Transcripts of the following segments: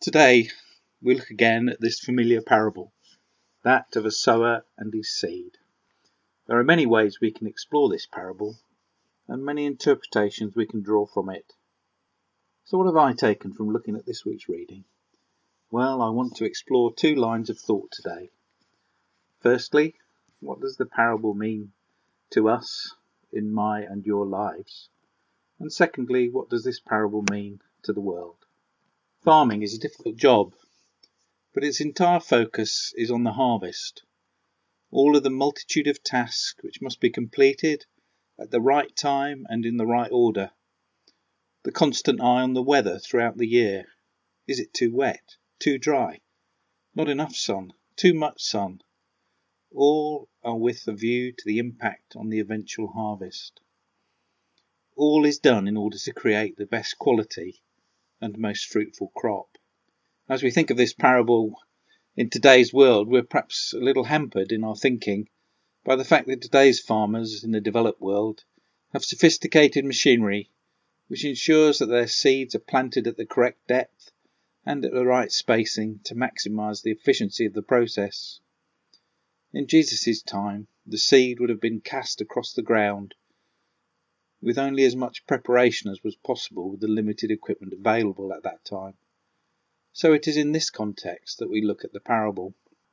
Today we look again at this familiar parable, that of a sower and his seed. There are many ways we can explore this parable, and many interpretations we can draw from it. So what have I taken from looking at this week's reading? Well, I want to explore two lines of thought today. Firstly, what does the parable mean to us in my and your lives? And secondly, what does this parable mean to the world? Farming is a difficult job, but its entire focus is on the harvest. All of the multitude of tasks which must be completed at the right time and in the right order. The constant eye on the weather throughout the year. Is it too wet? Too dry? Not enough sun? Too much sun? All are with a view to the impact on the eventual harvest. All is done in order to create the best quality and most fruitful crop. As we think of this parable in today's world, we're perhaps a little hampered in our thinking by the fact that today's farmers in the developed world have sophisticated machinery which ensures that their seeds are planted at the correct depth and at the right spacing to maximize the efficiency of the process. In Jesus' time, the seed would have been cast across the ground with only as much preparation as was possible with the limited equipment available at that time. So it is in this context that we look at the parable.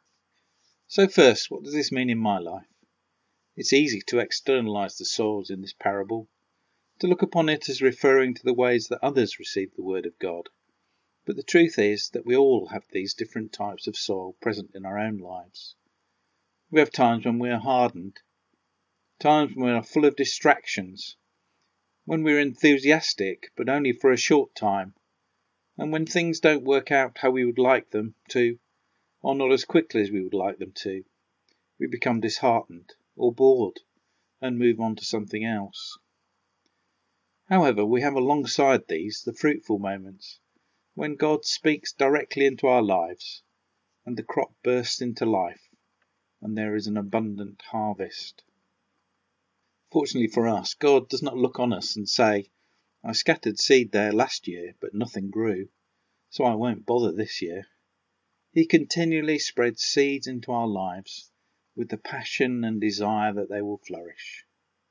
So first, what does this mean in my life? It's easy to externalize the soils in this parable, to look upon it as referring to the ways that others receive the word of God. But the truth is that we all have these different types of soil present in our own lives. We have times when we are hardened, times when we are full of distractions, when we are enthusiastic but only for a short time, and when things don't work out how we would like them to, or not as quickly as we would like them to, we become disheartened or bored and move on to something else. However, we have alongside these the fruitful moments, when God speaks directly into our lives, and the crop bursts into life, and there is an abundant harvest. Fortunately for us, God does not look on us and say, I scattered seed there last year, but nothing grew, so I won't bother this year. He continually spreads seeds into our lives with the passion and desire that they will flourish.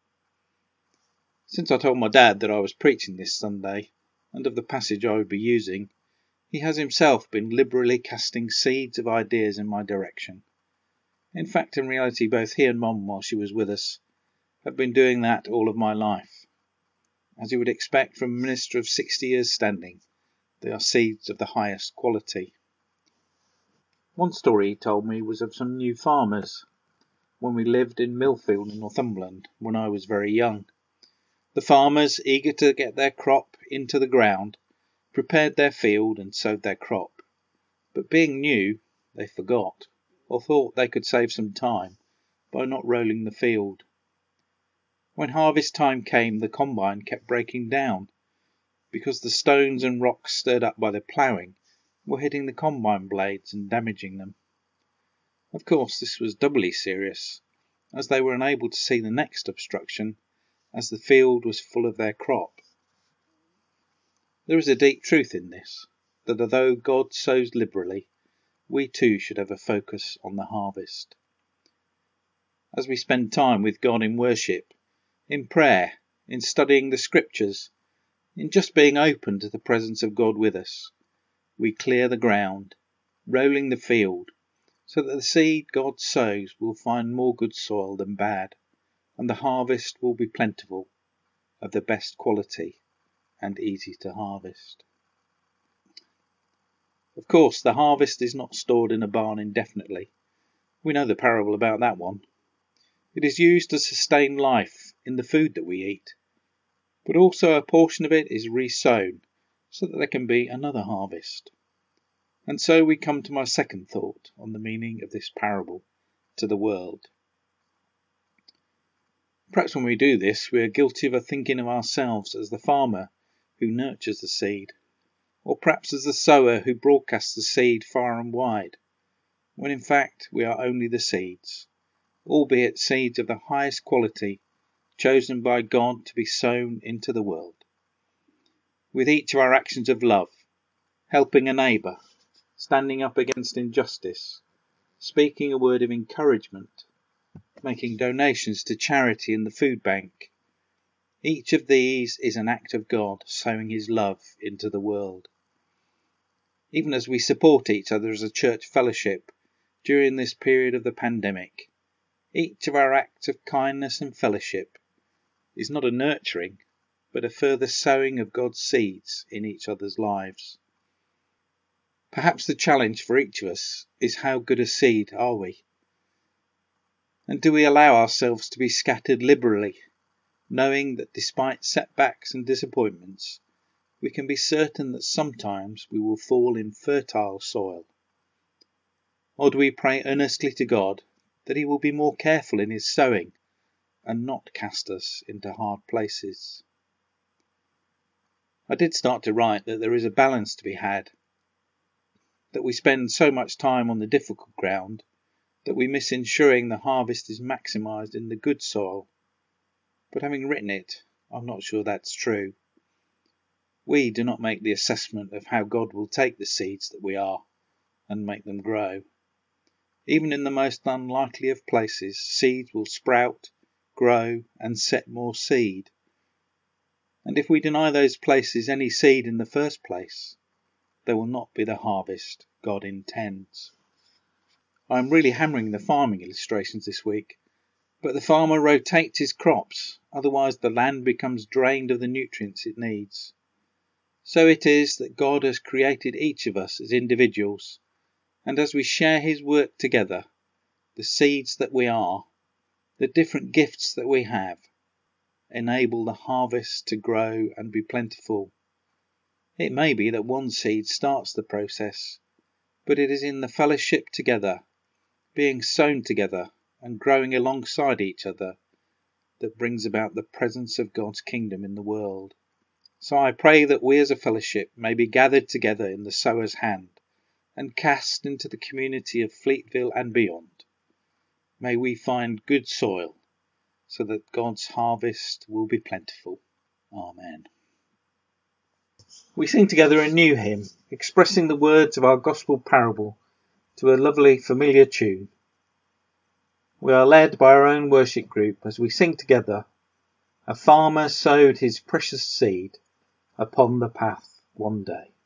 Since I told my dad that I was preaching this Sunday, and of the passage I would be using, he has himself been liberally casting seeds of ideas in my direction. In fact, in reality, both he and Mum, while she was with us, have been doing that all of my life. As you would expect from a minister of 60 years standing, they are seeds of the highest quality. One story he told me was of some new farmers when we lived in Millfield in Northumberland when I was very young. The farmers, eager to get their crop into the ground, prepared their field and sowed their crop. But being new, they forgot, or thought they could save some time by not rolling the field. When harvest time came, the combine kept breaking down, because the stones and rocks stirred up by the ploughing were hitting the combine blades and damaging them. Of course, this was doubly serious, as they were unable to see the next obstruction, as the field was full of their crop. There is a deep truth in this, that although God sows liberally, we too should have a focus on the harvest. As we spend time with God in worship, in prayer, in studying the scriptures, in just being open to the presence of God with us, we clear the ground, rolling the field, so that the seed God sows will find more good soil than bad, and the harvest will be plentiful, of the best quality, and easy to harvest. Of course, the harvest is not stored in a barn indefinitely. We know the parable about that one. It is used to sustain life in the food that we eat, but also a portion of it is re-sown so that there can be another harvest. And so we come to my second thought on the meaning of this parable to the world. Perhaps when we do this, we are guilty of thinking of ourselves as the farmer who nurtures the seed, or perhaps as the sower who broadcasts the seed far and wide, when in fact we are only the seeds, albeit seeds of the highest quality, chosen by God to be sown into the world. With each of our actions of love, helping a neighbour, standing up against injustice, speaking a word of encouragement, making donations to charity and the food bank. Each of these is an act of God sowing his love into the world. Even as we support each other as a church fellowship during this period of the pandemic, each of our acts of kindness and fellowship is not a nurturing, but a further sowing of God's seeds in each other's lives. Perhaps the challenge for each of us is how good a seed are we? And do we allow ourselves to be scattered liberally, knowing that despite setbacks and disappointments, we can be certain that sometimes we will fall in fertile soil? Or do we pray earnestly to God that he will be more careful in his sowing and not cast us into hard places? I did start to write that there is a balance to be had, that we spend so much time on the difficult ground that we miss ensuring the harvest is maximised in the good soil. But having written it, I'm not sure that's true. We do not make the assessment of how God will take the seeds that we are and make them grow. Even in the most unlikely of places, seeds will sprout, grow, and set more seed. And if we deny those places any seed in the first place, there will not be the harvest God intends. I'm really hammering the farming illustrations this week, but the farmer rotates his crops, otherwise the land becomes drained of the nutrients it needs. So it is that God has created each of us as individuals, and as we share his work together, the seeds that we are, the different gifts that we have, enable the harvest to grow and be plentiful. It may be that one seed starts the process, but it is in the fellowship together, being sown together and growing alongside each other, that brings about the presence of God's kingdom in the world. So I pray that we as a fellowship may be gathered together in the sower's hand and cast into the community of Fleetville and beyond. May we find good soil so that God's harvest will be plentiful. Amen. We sing together a new hymn, expressing the words of our gospel parable to a lovely familiar tune. We are led by our own worship group as we sing together, "A farmer sowed his precious seed upon the path one day."